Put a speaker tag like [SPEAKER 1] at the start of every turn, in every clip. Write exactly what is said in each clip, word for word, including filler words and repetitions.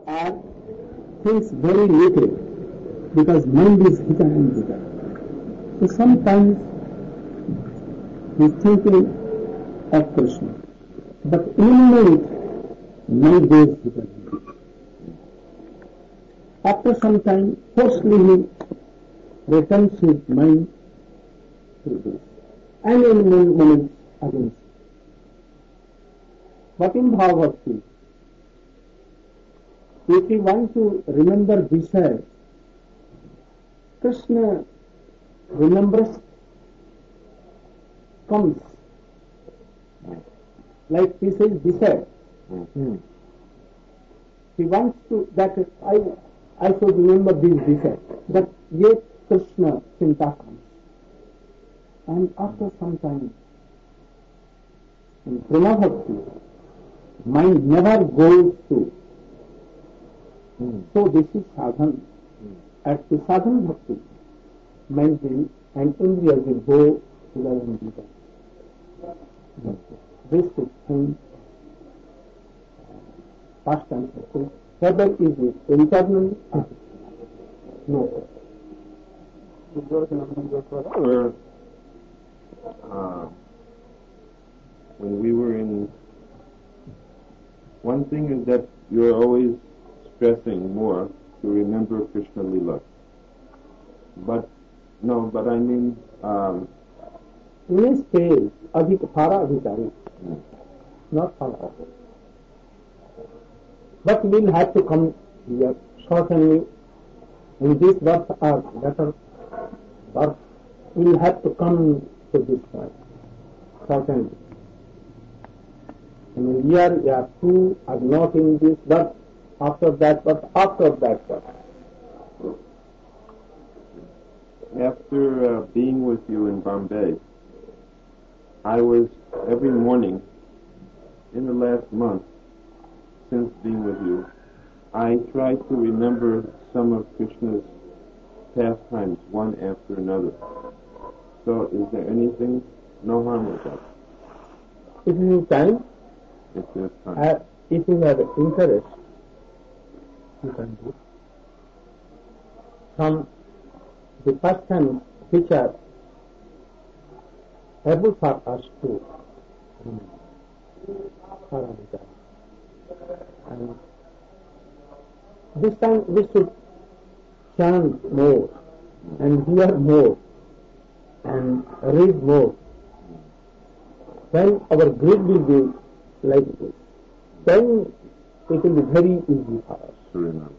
[SPEAKER 1] are things very little because mind is bigger and bigger. So sometimes he is thinking of Krishna, but in a minute mind goes bigger and bigger. After some time, forcefully he returns his mind to this, and in a moment again. But in Bhagavad-Gita, if you want to remember Vishaya, Krishna remembers comes. Like he says Vishaya. Mm-hmm. He wants to, that I I should remember this Vishaya. But yet Krishna Chinta comes. And after some time, in Prema Bhakti, mind never goes to. Mm. So this is sadhana. Mm. At the sadhana bhakti, mind will and Indriya will go together and together. Mm. This is thing, past and present. Whether is it internally? No.
[SPEAKER 2] Or, uh, when we were in, one thing is that you're always stressing more to remember Krishna Lila. But, no, but I mean, um,
[SPEAKER 1] in this case, adhik para adhikari, mm. not para. But we'll have to come here, certainly, in this birth or better birth, we'll have to come to this point, certainly. And here we are two are not in this birth, after that birth, after that birth.
[SPEAKER 2] After uh, being with you in Bombay, I was every morning in the last month since being with you, I try to remember some of Krishna's pastimes one after another. So is there anything, no harm with that?
[SPEAKER 1] If you have time,
[SPEAKER 2] if there's time.
[SPEAKER 1] Uh, if you have interest, you can do. From the pastimes which are able for us to remember. And this time we should chant more and hear more and read more. When our greed will be like this, then it will be very easy for us
[SPEAKER 2] to remember.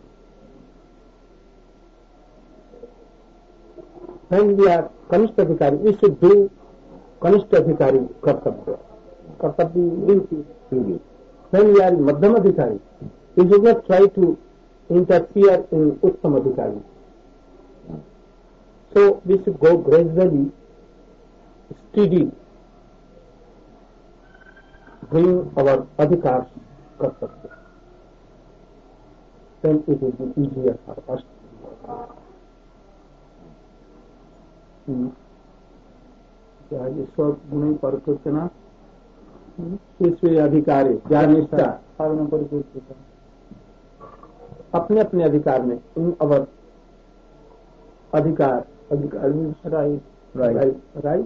[SPEAKER 1] When we are Kanishta we should do Kanishta Kartabhya. Kartabhya duty. duty. When we are Madhyama Adhikari, we should not try to interfere in Uttama Adhikari. So we should go gradually, steady, bring our Adhikars Kartabhya. Then it will be easier for us. ईश्वर गुण परिपूर्तना ईश्वरीय अधिकारी ज्ञान निष्ठा साधन परिपूर्ण अपने अपने अधिकार में इन अवर अधिकार अधिकार राइट राइट राइट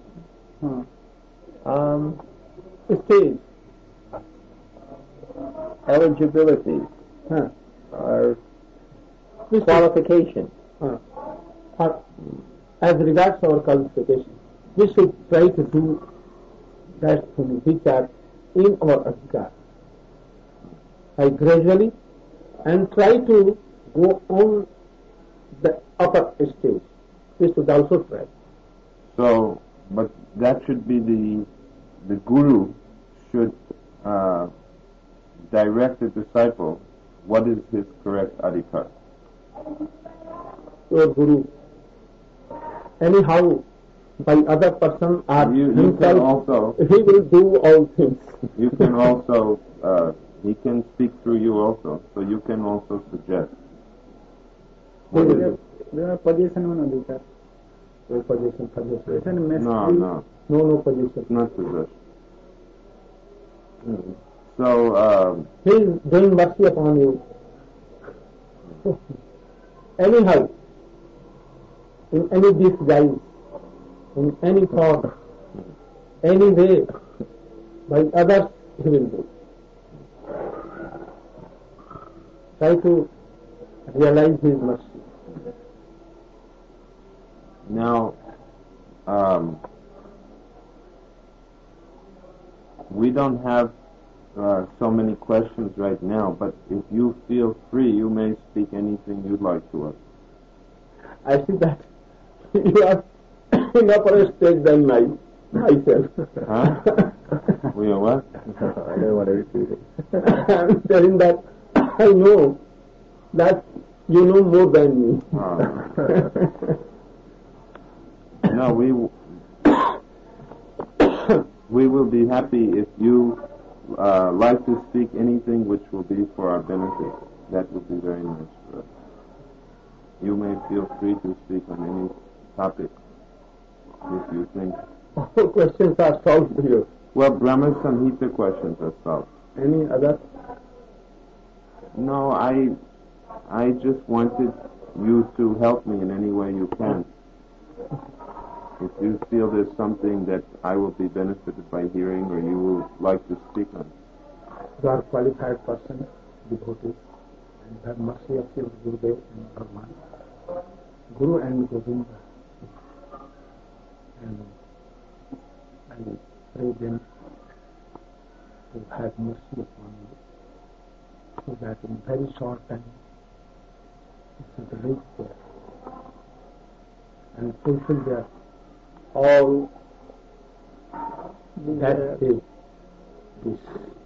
[SPEAKER 1] हाँ स्टेज
[SPEAKER 3] eligibility
[SPEAKER 1] हाँ
[SPEAKER 3] or qualification
[SPEAKER 1] हाँ as regards our qualification, we should try to do that thing which are in our adhikar. I gradually and try to go on the upper stage. We should also try.
[SPEAKER 2] So, but that should be the the guru should uh, direct the disciple. What is his correct adhikar?
[SPEAKER 1] Your guru. Anyhow, by other person or
[SPEAKER 2] you, you
[SPEAKER 1] himself,
[SPEAKER 2] can also,
[SPEAKER 1] he will do all things.
[SPEAKER 2] You can also, uh, he can speak through you also, so you can also suggest. What is it?
[SPEAKER 1] There are position on adhikar. No position, position.
[SPEAKER 2] No, no.
[SPEAKER 1] No, no position.
[SPEAKER 2] Not possession. Mm-hmm. So, um,
[SPEAKER 1] he is doing mercy upon you. Anyhow, in any disguise, in any form, any way, by others he will do. Try to realize his mercy.
[SPEAKER 2] Now, um, we don't have uh, so many questions right now, but if you feel free, you may speak anything you'd like to us.
[SPEAKER 1] I see that you are in upper stage than my, myself.
[SPEAKER 2] Huh? We are what?
[SPEAKER 3] I don't want to repeat it.
[SPEAKER 1] I'm telling that I know that you know more than me.
[SPEAKER 2] Oh. No, we we will be happy if you uh, like to speak anything which will be for our benefit. That would be very nice for us. You may feel free to speak on any topic if you think.
[SPEAKER 1] All questions are solved here.
[SPEAKER 2] Well, Brahma Samhita questions are solved.
[SPEAKER 1] Any other?
[SPEAKER 2] No, I I just wanted you to help me in any way you can. If you feel there's something that I will be benefited by hearing or you would like to speak on.
[SPEAKER 1] You are qualified person, devotee, and have mercy of your Gurudev and Bhagavan. Guru and Govinda. And I pray them to have mercy upon you, so that in very short time you should reach there and fulfill their all that they wish.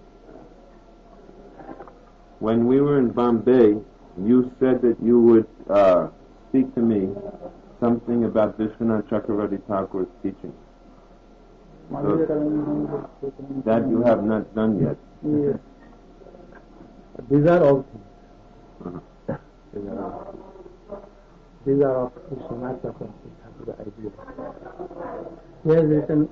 [SPEAKER 2] When we were in Bombay, you said that you would uh, speak to me something about Vishwanath Chakravarti Thakur's teaching. So that you have not done yet.
[SPEAKER 1] Yes. These are all things.
[SPEAKER 2] Uh-huh.
[SPEAKER 1] These are all things. These are of Vishwanath Chakravarti Thakur's ideas. He has written,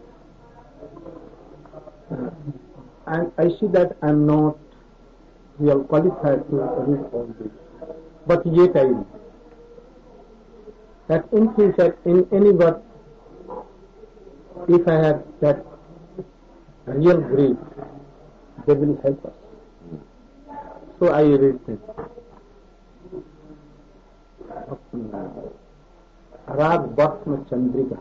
[SPEAKER 1] uh, and I see that I am not real qualified to read all this, but yet I read. That in future, in any work, if I have that real greed, they will help us. So I read it. Rag Bhakma Chandrika,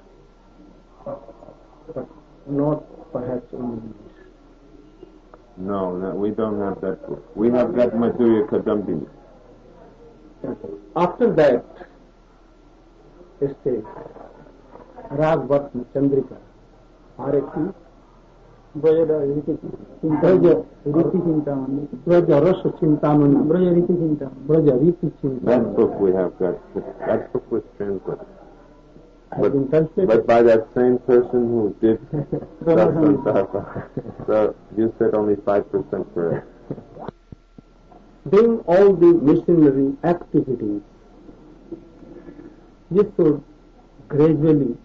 [SPEAKER 1] but not perhaps in English.
[SPEAKER 2] No, no, we don't have that book. We have got Madhurya Kadambini.
[SPEAKER 1] After that, este Rag Bhakma Chandrika, R A Q, Braja Riti Chintamani, Braja Rasa Chintamani, Braja Riti Chintamani, Braja Riti Chintamani.
[SPEAKER 2] That book we have got. That book was translated.
[SPEAKER 1] Has been translated.
[SPEAKER 2] But by that same person who did so you said only five percent for it.
[SPEAKER 1] Doing all the missionary activities, you should gradually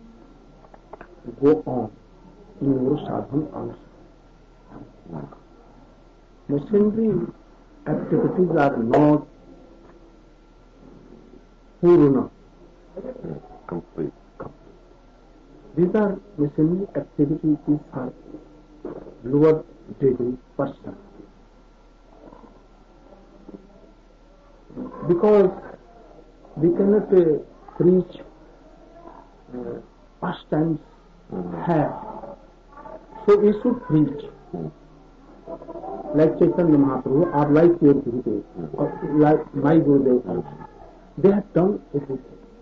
[SPEAKER 1] go on in your sadhana also. Missionary activities are not purna.
[SPEAKER 2] Complete.
[SPEAKER 1] These are missionary activities are lower degree person. Because we cannot uh, preach uh, pastimes have. So we should preach. Like Chaitanya Mahaprabhu, or like your Gurudev, or like my Gurudev, they have done everything.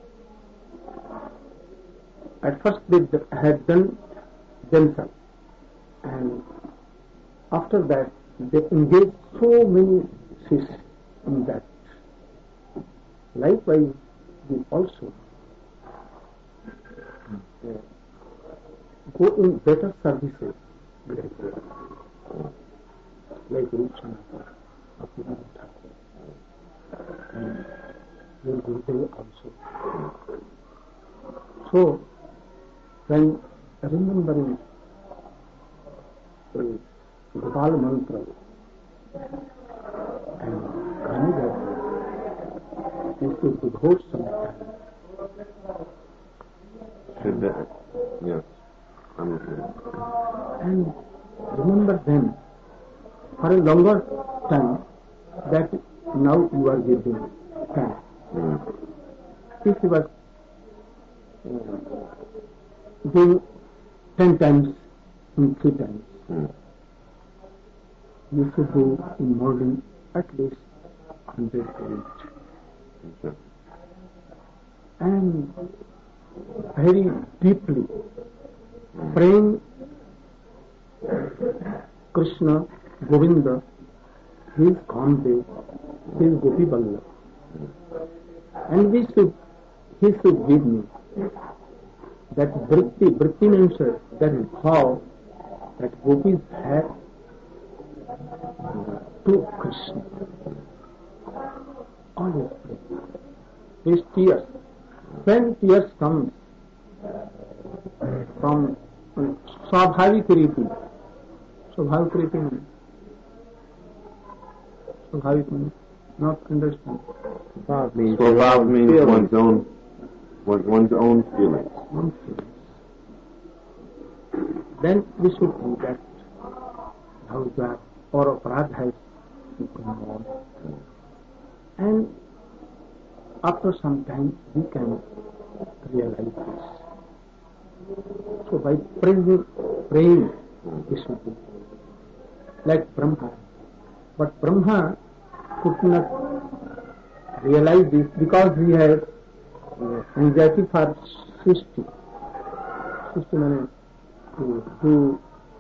[SPEAKER 1] At first they had done themselves, and after that they engaged so many Sikhs in that. Likewise, we also uh, go in better services, like Ruchanatha, Abhinand Thakur, and your Gurudev also. So, when remembering the Gopal mantra and Gandhi, is to devote some time.
[SPEAKER 2] Should that, yes. Um,
[SPEAKER 1] And remember then, for a longer time, that now you are giving time.
[SPEAKER 2] mm,
[SPEAKER 1] If you are uh, doing ten times in three times,
[SPEAKER 2] mm,
[SPEAKER 1] you should do in morning at least hundred times.
[SPEAKER 2] okay.
[SPEAKER 1] And very deeply praying Krishna, Govinda, his Kamdev, his Gopi Vallabh. And we should, he should give me that vritti, vritti means uh, that how that gopis have to Krishna. Always pray. These tears, when tears come from Swabhavik Riti, Swabhavik Riti means, Swabhavik means, not understand.
[SPEAKER 3] Bhav means,
[SPEAKER 2] So
[SPEAKER 3] your
[SPEAKER 2] Bhav
[SPEAKER 3] own
[SPEAKER 2] means
[SPEAKER 3] feelings.
[SPEAKER 2] one's own, one's one's own feelings.
[SPEAKER 1] One feelings. Then we should do that. How that or aparadha has to come on. And after some time we can realize this. So by praying, praying we should do. Like Brahma. But Brahma could not realize this because he has anxiety for Srishti. Srishti means to do,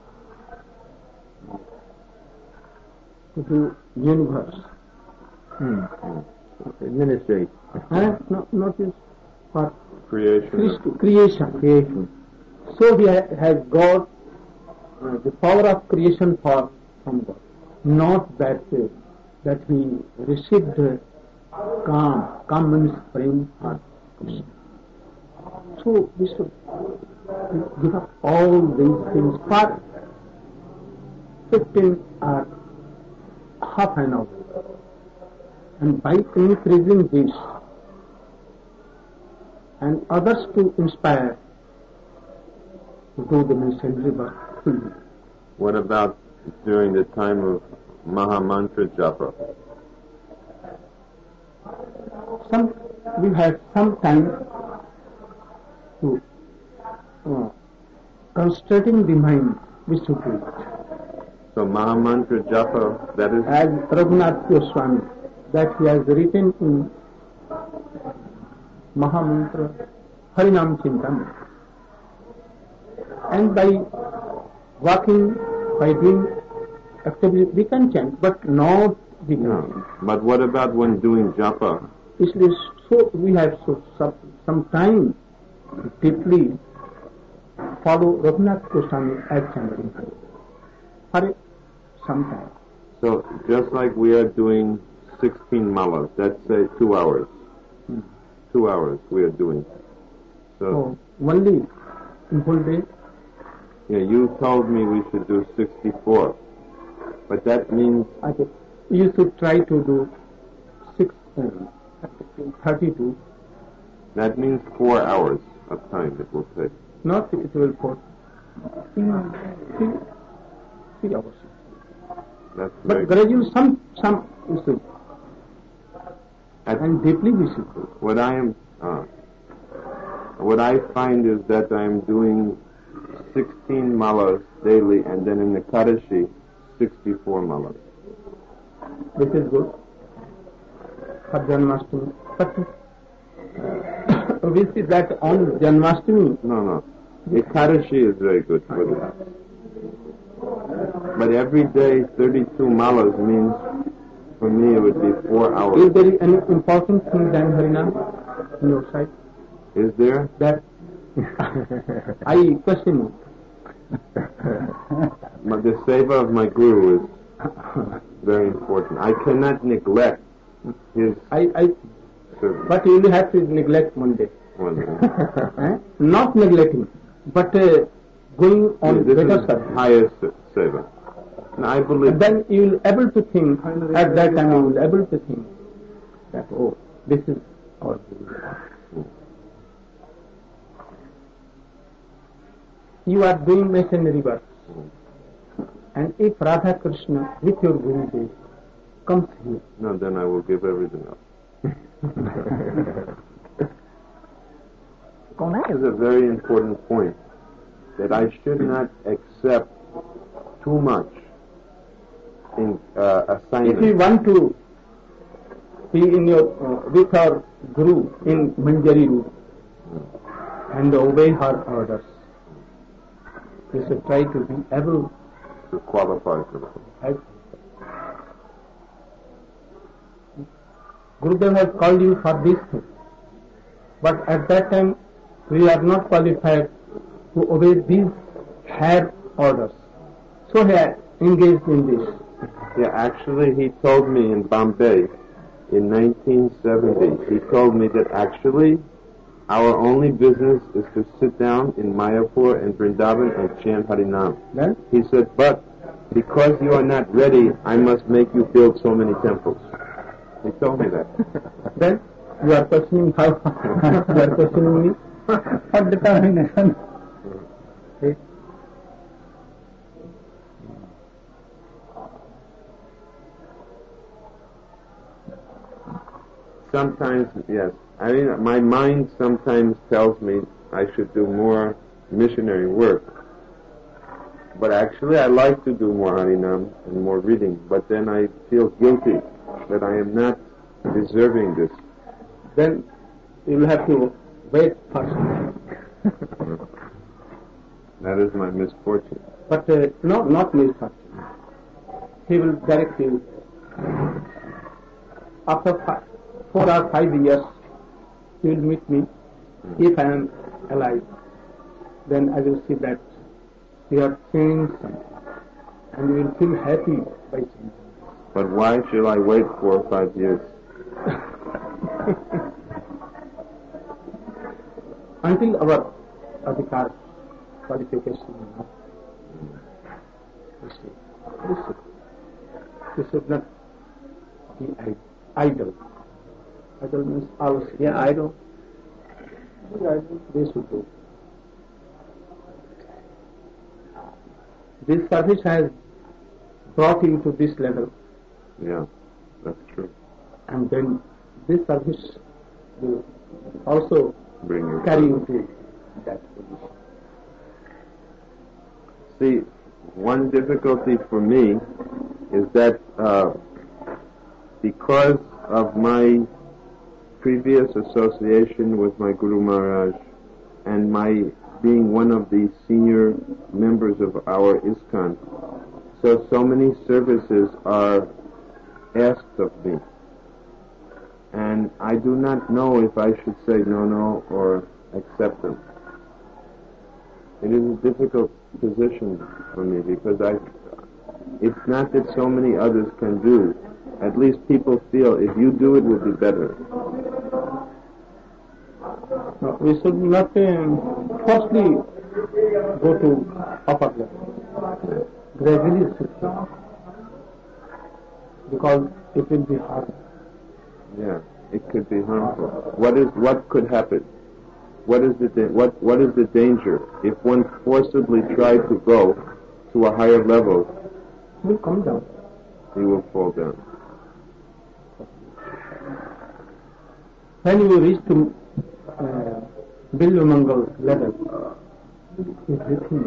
[SPEAKER 1] to do universe.
[SPEAKER 3] Hmm. Administrate.
[SPEAKER 1] Huh? No, not is for
[SPEAKER 2] Creation.
[SPEAKER 1] Srishti, creation. creation. So he ha- has got uh, the power of creation for from God. Not that uh, that he received uh, calm. Calm means praying for Krishna. So we should give up all these things for fifteen or half an hour. And by increasing this and others to inspire to do the missionary work fully.
[SPEAKER 2] What about during the time of Mahamantra Japa?
[SPEAKER 1] Some we have some time to uh, concentrating the mind. We should do it.
[SPEAKER 2] So Mahamantra Japa, that is,
[SPEAKER 1] As Raghunath Goswami, that he has written in Mahamantra Harinam Chintan. And by walking, by doing activity, we can chant, but not the
[SPEAKER 2] no. But what about when doing Japa?
[SPEAKER 1] Isliye so we have so some, some time to deeply follow Raghunath Goswami as chanting for some time.
[SPEAKER 2] So just like we are doing sixteen malas, that's say two hours.
[SPEAKER 1] Hmm.
[SPEAKER 2] Two hours we are doing. So
[SPEAKER 1] So only in whole day.
[SPEAKER 2] yeah, you told me we should do sixty-four, but that means
[SPEAKER 1] I think you should try to do six, um, thirty-two.
[SPEAKER 2] that means four hours of time it will take.
[SPEAKER 1] Not it will for three, three, three hours.
[SPEAKER 2] That's
[SPEAKER 1] But
[SPEAKER 2] very
[SPEAKER 1] gradually some some we should
[SPEAKER 2] At-
[SPEAKER 1] and deeply we should do.
[SPEAKER 2] What I am, uh, what I find is that I am doing sixteen malas daily, and then in the Kadashi, sixty-four malas.
[SPEAKER 1] This is good for Janmashtami. But uh, we see that on Janmashtami,
[SPEAKER 2] No, no, the Kadashi is very good for that. But every day, thirty-two malas means, for me, it would be four
[SPEAKER 1] is
[SPEAKER 2] hours.
[SPEAKER 1] there any important thing than Harinam on your side?
[SPEAKER 2] Is there?
[SPEAKER 1] That I question you.
[SPEAKER 2] But the seva of my guru is very important. I cannot neglect his
[SPEAKER 1] I, I,
[SPEAKER 2] service.
[SPEAKER 1] but you will have to neglect one day.
[SPEAKER 2] One day.
[SPEAKER 1] Eh? Not neglecting, but uh, going on
[SPEAKER 2] This
[SPEAKER 1] better
[SPEAKER 2] is
[SPEAKER 1] service.
[SPEAKER 2] highest seva. And I believe
[SPEAKER 1] And then you will able to think, at that time you will able to think that, oh, this is our Guru. You are doing missionary work, and if Radha Krishna with your Gurudev comes here,
[SPEAKER 2] no, then I will give everything up. This is a very important point, that I should not accept too much in uh, assignment.
[SPEAKER 1] If you want to be in your uh, with our Guru in Manjari route and obey her orders, you should try to be able
[SPEAKER 2] to qualify for that.
[SPEAKER 1] Gurudev has called you for this thing, but at that time we are not qualified to obey these higher orders. So he engaged in this.
[SPEAKER 2] Yeah, actually he told me in Bombay in nineteen seventy, he told me that actually our only business is to sit down in Mayapur and Vrindavan and chant Harinam.
[SPEAKER 1] Then?
[SPEAKER 2] He said, but because you are not ready, I must make you build so many temples. He told me that.
[SPEAKER 1] Then you are questioning how you are questioning me. What determination? Okay.
[SPEAKER 2] Sometimes, yes. I mean, my mind sometimes tells me I should do more missionary work. But actually, I like to do more Harinam and more reading. But then I feel guilty that I am not deserving this.
[SPEAKER 1] Then you will have to wait first.
[SPEAKER 2] That is my misfortune.
[SPEAKER 1] But uh, no, not misfortune. He will direct you. After five, four or five years, you will meet me. Mm. If I am alive, then I will see that you have changed something, and you will feel happy by changing.
[SPEAKER 2] But why should I wait four or five years?
[SPEAKER 1] Until our adhikar qualification is not. We should, we should not be idle. Idle means ours. Yeah, idle. They should do. This service has brought you to this level.
[SPEAKER 2] Yeah, that's true.
[SPEAKER 1] And then this service will also
[SPEAKER 2] bring you
[SPEAKER 1] carry you to that position.
[SPEAKER 2] See, one difficulty for me is that uh, because of my previous association with my Guru Maharaj and my being one of the senior members of our ISKCON, so so many services are asked of me. And I do not know if I should say no, no, or accept them. It is a difficult position for me because I, it's not that so many others can do. At least people feel if you do it, it will be better.
[SPEAKER 1] No, we should not um, firstly go to upper level. Gradually it should go. Because it will be hard.
[SPEAKER 2] Yeah, it could be harmful. What is what could happen? What is the da- what what is the danger if one forcibly tried to go to a higher level?
[SPEAKER 1] It will come down.
[SPEAKER 2] He will fall down.
[SPEAKER 1] When you reach to uh, Bilvamangal level, everything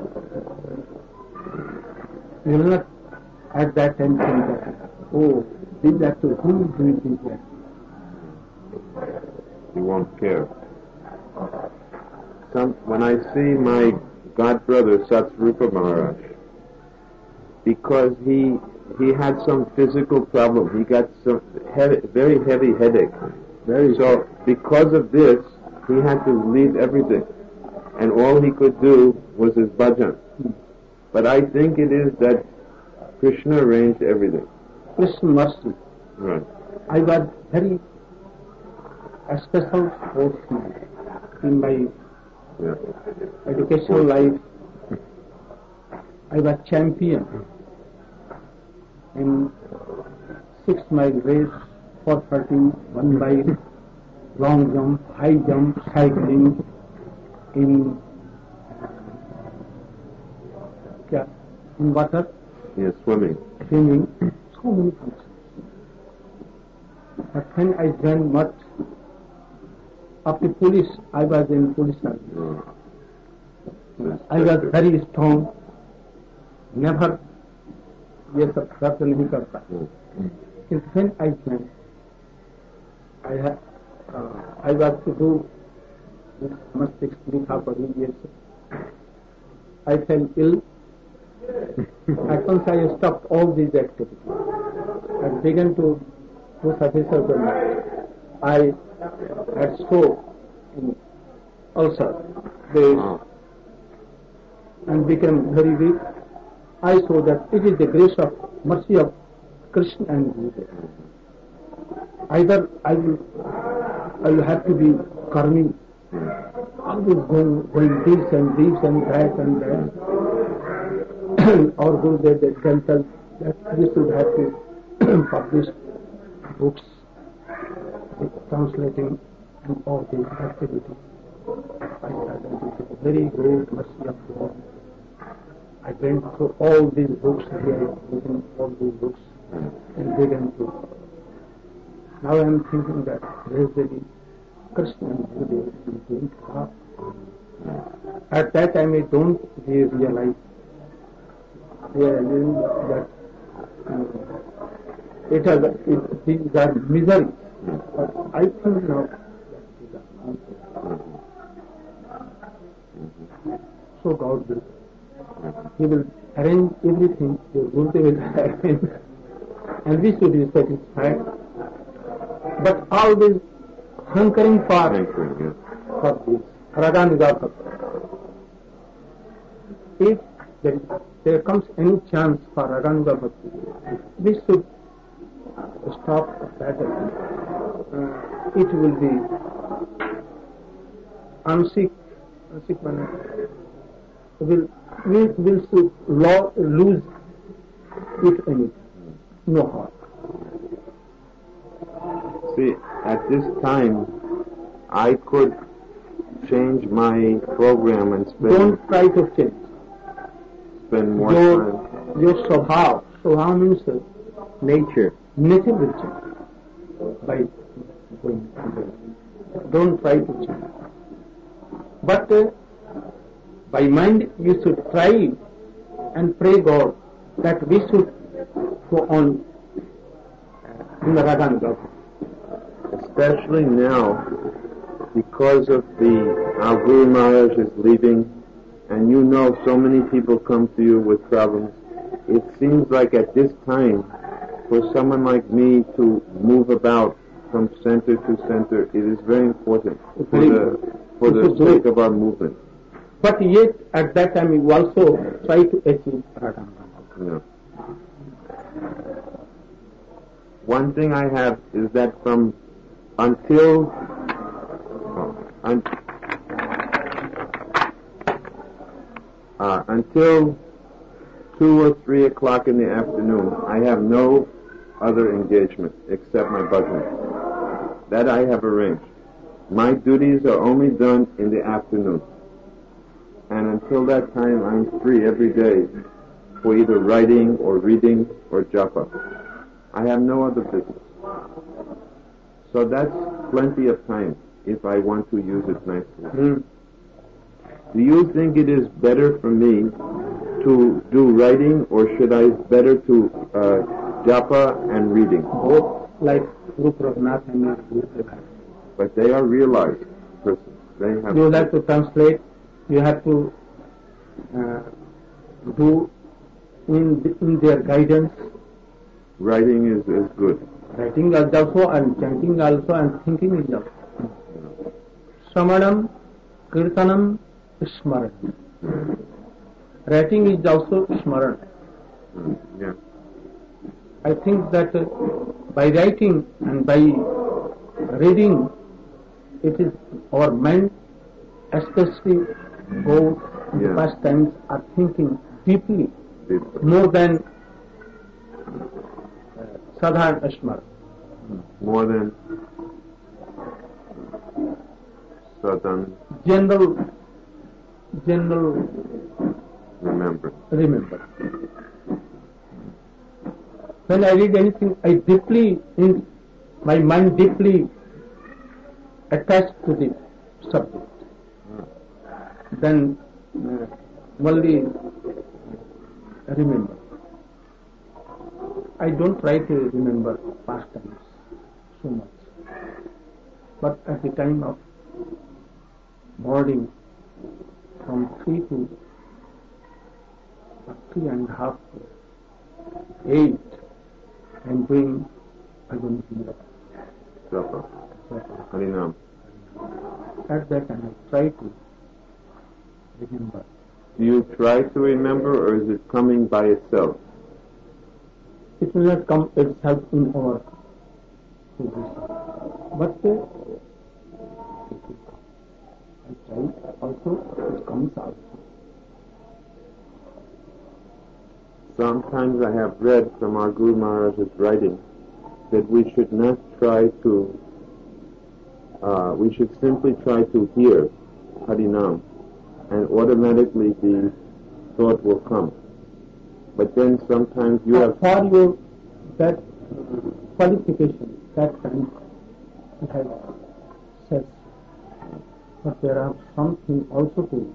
[SPEAKER 1] you will not at that time think that, oh, did that to who is doing that?
[SPEAKER 2] You won't care. Some, when I see my god brother Satsrupa Maharaj, because he he had some physical problem, he got some heavy, very heavy headache. Very so because of this, he had to leave everything, and all he could do was his bhajan. But I think it is that Krishna arranged everything.
[SPEAKER 1] Krishna mercy.
[SPEAKER 2] Right.
[SPEAKER 1] I was very a special sportsman in my
[SPEAKER 2] yeah.
[SPEAKER 1] educational life. I was champion in six mile race, four thirty, one mile, long jump, high jump, cycling, in uh, in water,
[SPEAKER 2] Yes, swimming.
[SPEAKER 1] swimming, so many functions. But when I joined much of the police, I was in police service.
[SPEAKER 2] Mm.
[SPEAKER 1] I was very strong, never ये सब खर्च नहीं करता. Since when I joined, I have, uh, I was to do this mastic likha padhi yes. I fell ill. At once I stopped all these activities and began to do service of the night. I had so in ulcer days and became very weak. I saw that it is the grace of mercy of Krishna and Buddha. Either I will, I will have to be karmi, always going, going this and this and that and that, or go there that can tell that we should have to publish books, translating and all these activities. I had a very great mercy of God. I went through all these books here, reading all these books, and began to. Now I am thinking that gradually Krishna and Buddha will bring up. At that time I don't realize, realizing that um, it has, it, these are miseries. But I think now that these are miseries. So God will. He will arrange everything, the Buddha will arrange, and we should be satisfied. But always hankering for, for this, Raganuga. If there, is, there comes any chance for Raganuga Bhakti, we should stop that. Uh, it will be unsick, unsick manner. Will we will should lo- lose if anything, no harm.
[SPEAKER 2] See, at this time, I could change my program and spend
[SPEAKER 1] Don't try to change.
[SPEAKER 2] spend more
[SPEAKER 1] Your
[SPEAKER 2] time.
[SPEAKER 1] your swabhav, swabhav means uh,
[SPEAKER 3] Nature.
[SPEAKER 1] nature will change by going to. Don't try to change. But uh, by mind you should try and pray God that we should go on in the Raganuga.
[SPEAKER 2] Especially now, because of the, our Guru Maharaj is leaving, and you know so many people come to you with problems, it seems like at this time, for someone like me to move about from center to center, it is very important for the, for the sake of our movement.
[SPEAKER 1] But yet, at that time, you also try to achieve Raganuga.
[SPEAKER 2] Yeah. One thing I have is that from until un, uh, until two or three o'clock in the afternoon, I have no other engagement except my bhajan. That I have arranged. My duties are only done in the afternoon. And until that time, I'm free every day for either writing or reading or japa. I have no other business. So that's plenty of time if I want to use it nicely.
[SPEAKER 1] Mm.
[SPEAKER 2] Do you think it is better for me to do writing, or should I better to uh, japa and reading?
[SPEAKER 1] Both like Guru Prabhupada and Guru Prabhupada.
[SPEAKER 2] But they are realized persons. They have.
[SPEAKER 1] You have to translate. You have to uh, do in in their guidance.
[SPEAKER 2] Writing is, is good.
[SPEAKER 1] Writing is also, and chanting also, and thinking is also. Samadam, Kirtanam, Smaran. Writing is also Smaran.
[SPEAKER 2] Mm, yeah.
[SPEAKER 1] I think that uh, by writing and by reading, it is our mind, especially both in
[SPEAKER 2] Yeah.
[SPEAKER 1] the past times, are thinking deeply,
[SPEAKER 2] Deeply.
[SPEAKER 1] more than uh, sadharan Smaran.
[SPEAKER 2] More than sudden
[SPEAKER 1] general, general
[SPEAKER 2] remember.
[SPEAKER 1] remember. When I read anything, I deeply, in my mind deeply attached to the subject. Then uh, only remember. I don't try to remember past times so much. But at the time of boarding, from three to three and a half to eight, I'm doing Bhagavad
[SPEAKER 2] Japa. Harinam.
[SPEAKER 1] At that time, I try to remember.
[SPEAKER 2] Do you try to remember, or is it coming by itself?
[SPEAKER 1] It will not come itself in our position, but uh, it will come. I try also, it comes out.
[SPEAKER 2] Sometimes I have read from our Guru Maharaj's writing that we should not try to, uh, we should simply try to hear Harinam, and automatically the thought will come. But then sometimes you have...
[SPEAKER 1] For your, that qualification, that time, you have said, but there are something also to...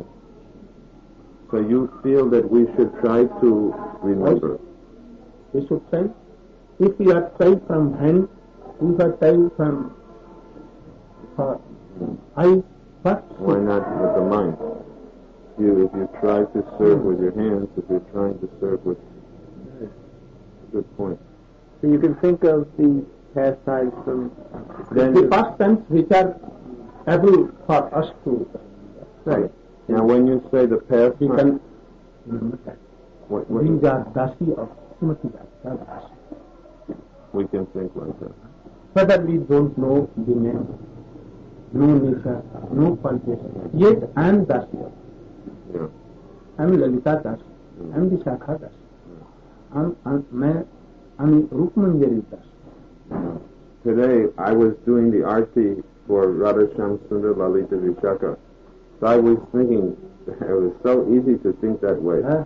[SPEAKER 2] So you feel that we should try to remember?
[SPEAKER 1] We should try. If we are trying from hand, we are trying from uh, eye, but
[SPEAKER 2] why not with the mind? You, if you try to serve with your hands, if you're trying to serve with... Good point.
[SPEAKER 3] So you can think of the pastimes from...
[SPEAKER 2] Then
[SPEAKER 1] the pastimes which are able for us to try.
[SPEAKER 2] Now when you say the past,
[SPEAKER 1] we can remember that.
[SPEAKER 2] what, what,
[SPEAKER 1] These are dasi of Srimati Dasi.
[SPEAKER 2] we can think like that.
[SPEAKER 1] Whether we don't know the name, no nature, no qualification, yet I am Dasi.
[SPEAKER 2] Yeah.
[SPEAKER 1] I am Lalita Dasi. I am Vishakha Dasi. I am, I am Rukmanjari Dasi.
[SPEAKER 2] Today I was doing the arti for Radhasham Sundar Lalita Vishakha. So I was thinking, it was so easy to think that way.
[SPEAKER 1] Huh?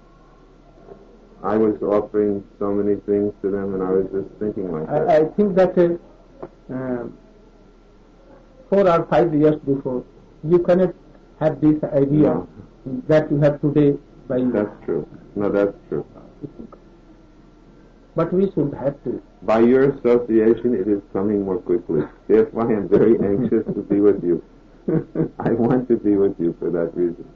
[SPEAKER 2] I was offering so many things to them, and I was just thinking like that.
[SPEAKER 1] I, I think that uh, uh, four or five years before, you cannot have this idea
[SPEAKER 2] No.
[SPEAKER 1] that you have today by
[SPEAKER 2] That's true. No, that's true.
[SPEAKER 1] But we should have to.
[SPEAKER 2] By your association, it is coming more quickly. Therefore, I am very anxious to be with you. I want to be with you for that reason.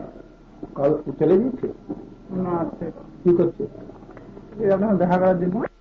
[SPEAKER 1] कल चले गए थे
[SPEAKER 4] না আছে
[SPEAKER 1] কি করছে
[SPEAKER 4] এই আপনার দেখা করার জন্য